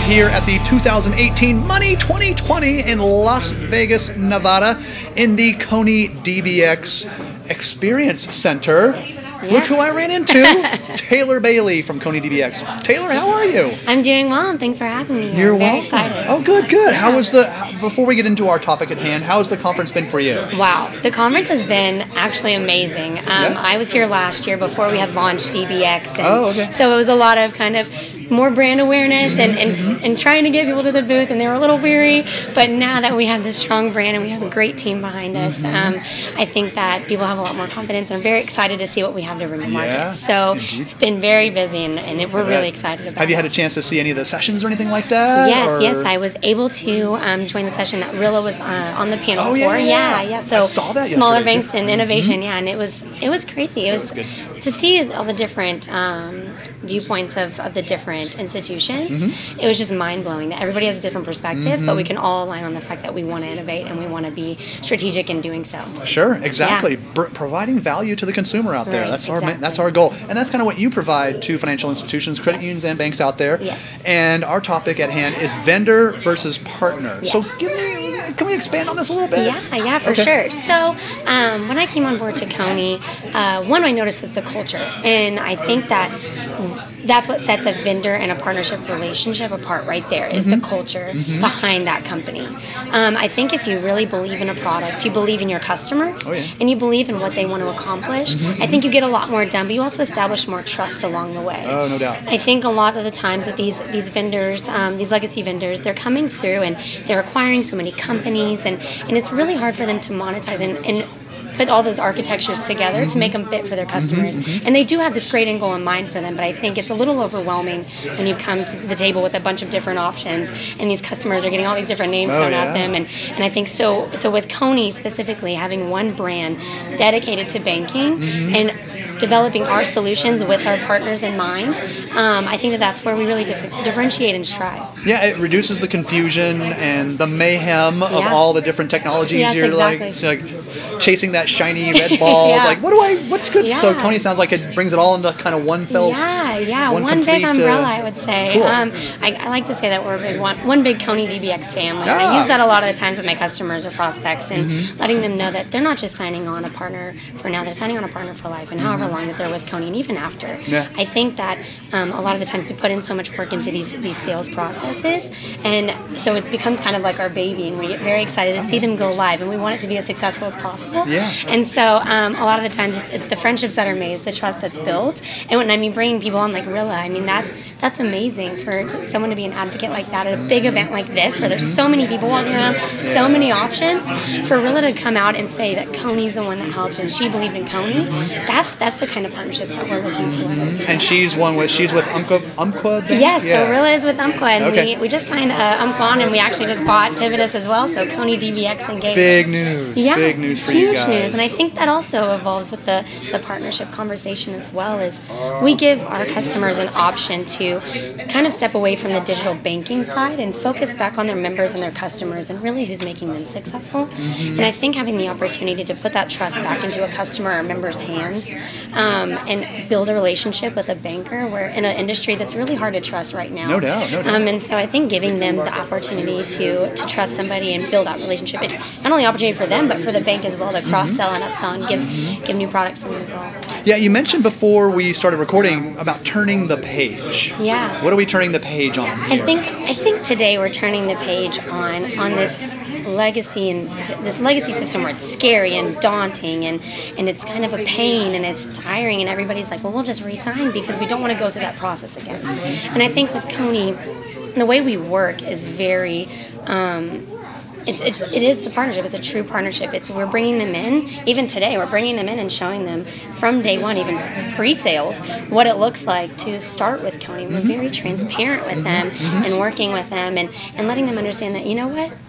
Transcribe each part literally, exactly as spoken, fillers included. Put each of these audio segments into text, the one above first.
here at the two thousand eighteen Money twenty twenty in Las Vegas, Nevada, in the Coney D B X Experience Center. Yes. Look who I ran into, Taylor Bailey from Coney D B X. Taylor, how are you? I'm doing well, and thanks for having me here. You're I'm very welcome. excited. Oh, good, good. How was the, before we get into our topic at hand, how has the conference been for you? Wow, the conference has been actually amazing. Um, Yeah. I was here last year before we had launched D B X. And Oh, okay. So it was a lot of kind of more brand awareness and, and, and trying to get people to the booth, and they were a little weary. But now that we have this strong brand and we have a great team behind us, um, I think that people have a lot more confidence, and I'm very excited to see what we have to bring to market. Yeah, so indeed. it's been very busy, and, and it, we're I really bet. excited about Have you it. had a chance to see any of the sessions or anything like that? Yes, or? yes, I was able to um, join the session that Rilla was uh, on the panel Oh, for. yeah, yeah, yeah, yeah. So I saw that smaller yesterday, banks too. and innovation, yeah, and it was it was crazy. It was, was good. to see all the different um, viewpoints of, of the different institutions. Mm-hmm. It was just mind blowing that everybody has a different perspective, but we can all align on the fact that we want to innovate and we want to be strategic in doing so. Sure, exactly. Br- providing value to the consumer out there. Right, that's our exactly. that's our goal, and that's kind of what you provide to financial institutions, credit unions, and banks out there. Yes. And our topic at hand is vendor versus partner. So, Yes. give me. Can we expand on this a little bit? Yeah, yeah, for Okay. sure. So um, when I came on board to Coney, uh, one I noticed was the culture, and I think that that's what sets a vendor and a partnership relationship apart. Right there is Mm-hmm. the culture behind that company. Um, I think if you really believe in a product, you believe in your customers, Oh, yeah. and you believe in what they want to accomplish. I think you get a lot more done, but you also establish more trust along the way. Oh, no doubt. I think a lot of the times with these these vendors, um, these legacy vendors, they're coming through and they're acquiring so many companies, and, and it's really hard for them to monetize and, and put all those architectures together to make them fit for their customers. And they do have this great end goal in mind for them, but I think it's a little overwhelming when you come to the table with a bunch of different options, and these customers are getting all these different names Oh, thrown yeah. at them. And, and I think so, so with Coney specifically, having one brand dedicated to banking and developing our solutions with our partners in mind, um, I think that that's where we really dif- differentiate and strive. Yeah, it reduces the confusion and the mayhem of Yeah. all the different technologies. Yes, You're exactly. like, it's like chasing that shiny red ball. It's Yeah. like, what do I? What's good? So Yeah. Coney sounds like it brings it all into kind of one fell. Yeah, yeah, one one, big complete, uh, umbrella, I would say. cool. Um, I, I like to say that we're a big one, one big Coney D B X family. And Yeah. I use that a lot of the times with my customers or prospects, and Mm-hmm. letting them know that they're not just signing on a partner for now; they're signing on a partner for life, and however long that they're with Coney, and even after. Mm-hmm. Yeah. I think that um, a lot of the times we put in so much work into these these sales processes, and so it becomes kind of like our baby, and we get very excited to see them go live, and we want it to be as successful as possible. Yeah. And so um, a lot of the times it's, it's the friendships that are made, it's the trust that's built. And when I mean bringing people on like Rilla, I mean that's that's amazing for t- someone to be an advocate like that at a big event like this, where there's so many people walking around, so many options. For Rilla to come out and say that Coney's the one that helped and she believed in Coney, that's that's the kind of partnerships that we're looking to. And she's one with she's with Umpqua Umpqua Bank? Yes, Yeah. so Rilla is with Umpqua, and Okay. we, we just signed uh, Umpqua on, and we actually just bought Pivotus as well, so Coney D B X engagement. Big news. Yeah, Big news for huge you guys. news, and I think that also evolves with the, the partnership conversation as well. Is we give our customers an option to kind of step away from the digital banking side and focus back on their members and their customers, and really who's making them successful. Mm-hmm. And I think having the opportunity to put that trust back into a customer or member's hands, um, and build a relationship with a banker, where in an industry that's really hard to trust right now. No doubt, no doubt. Um, and so I think giving them the opportunity to to trust somebody and build that relationship, and not only opportunity for them, but for the bank as well to cross sell and upsell and give give new products to them as well. Yeah, you mentioned before we started recording about turning the page. Yeah. What are we turning the page on I here? think I think today we're turning the page on on this legacy and this legacy system where it's scary and daunting, and and it's kind of a pain and it's tiring, and everybody's like, well, we'll just resign because we don't want to go through that process again. And I think with Coney, the way we work is very um, it's, it's it is the partnership. It's a true partnership. It's we're bringing them in. Even today, we're bringing them in and showing them from day one, even pre-sales, what it looks like to start with Coney. We're very transparent with them and working with them, and, and letting them understand that, you know what,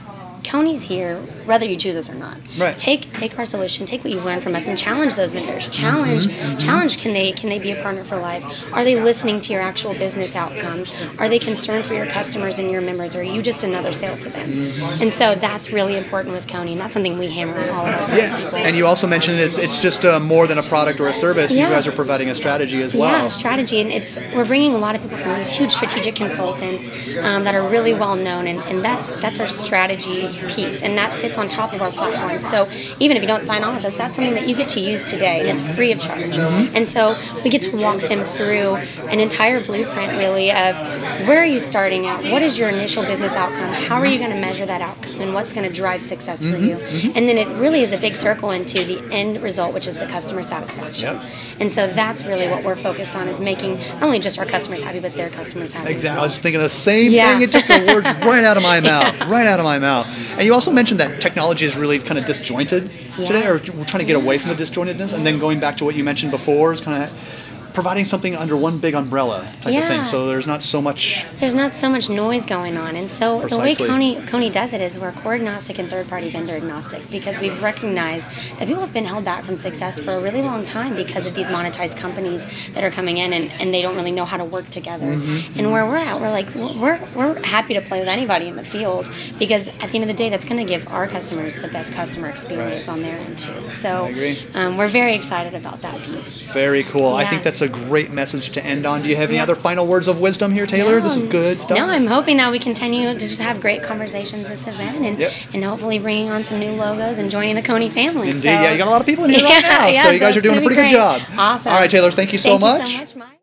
Coney's here, whether you choose us or not. Right. Take take our solution, take what you've learned from us, and challenge those vendors. Challenge, mm-hmm. challenge. Can they can they be a partner for life? Are they listening to your actual business outcomes? Are they concerned for your customers and your members? Or are you just another sale to them? Mm-hmm. And so that's really important with Coney, and that's something we hammer on all of our salespeople. Yeah. And you also mentioned it's it's just uh, more than a product or a service. Yeah. You guys are providing a strategy as well. Yeah, strategy, and it's we're bringing a lot of people from these huge strategic consultants um, that are really well known, and, and that's that's our strategy piece, and that sits on top of our platform. So even if you don't sign on with us, that's something that you get to use today, and it's free of charge. Mm-hmm. And so we get to walk them through an entire blueprint, really, of where are you starting at, what is your initial business outcome, how are you going to measure that outcome, and what's going to drive success for mm-hmm. you. Mm-hmm. And then it really is a big circle into the end result, which is the customer satisfaction. Yep. And so that's really what we're focused on, is making not only just our customers happy, but their customers happy. Exactly. Well. I was thinking the same yeah. thing. It took the words right out of my mouth. Yeah. Right out of my mouth. And you also mentioned that technology is really kind of disjointed yeah. today, or we're trying to get away from the disjointedness, and then going back to what you mentioned before is kind of providing something under one big umbrella type yeah. of thing. So there's not so much... There's not so much noise going on. And so Precisely. the way Coney, Coney does it is we're core agnostic and third-party vendor agnostic, because we've recognized that people have been held back from success for a really long time because of these monetized companies that are coming in, and, and they don't really know how to work together. Mm-hmm. And where we're at, we're like, we're, we're happy to play with anybody in the field, because at the end of the day, that's going to give our customers the best customer experience right. on their end too. So I agree. Um, we're very excited about that piece. Very cool. Yeah. I think that's a great message to end on. Do you have any yeah. other final words of wisdom here, Taylor? No, this is good stuff. No, I'm hoping that we continue to just have great conversations this event, and yep. and hopefully bringing on some new logos and joining the Coney family. Indeed, so, yeah, you got a lot of people in here yeah, right now, yeah, so you so guys are doing a pretty great. good job. Awesome. All right, Taylor, thank you so thank much. You so much, Mike.